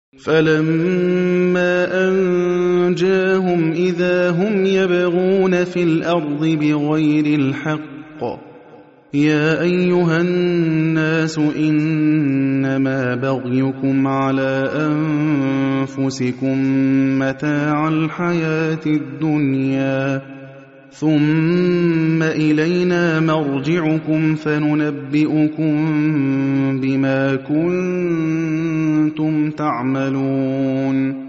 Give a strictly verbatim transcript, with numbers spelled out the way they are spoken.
فَلَمَّا أَنجَاهُمْ إِذَا هُمْ يَبْغُونَ فِي الْأَرْضِ بِغَيْرِ الْحَقِّ ۗ يَا أَيُّهَا النَّاسُ إِنَّمَا بَغْيُكُمْ عَلَىٰ أَنفُسِكُم مَّتَاعَ الْحَيَاةِ الدُّنْيَا ۖ ثُمَّ إِلَيْنَا مَرْجِعُكُمْ فَنُنَبِّئُكُم بِمَا كُنتُمْ تَعْمَلُونَ